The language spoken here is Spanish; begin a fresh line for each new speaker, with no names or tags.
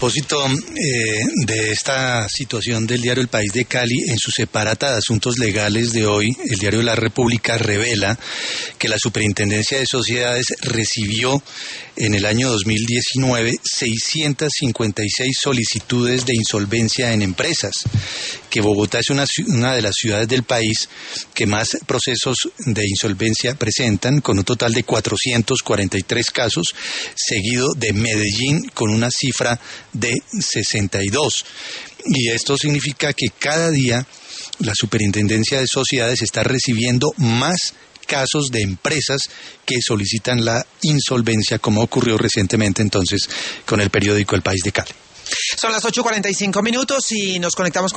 propósito de esta situación del diario El País de Cali, en su separata de asuntos legales de hoy, el diario La República revela que la Superintendencia de Sociedades recibió en el año 2019 656 solicitudes de insolvencia en empresas, que Bogotá es una de las ciudades del país que más procesos de insolvencia presentan, con un total de 443 casos, seguido de Medellín con una cifra de 62. Y esto significa que cada día la Superintendencia de Sociedades está recibiendo más casos de empresas que solicitan la insolvencia, como ocurrió recientemente entonces con el periódico El País de Cali.
Son las 8:45 y nos conectamos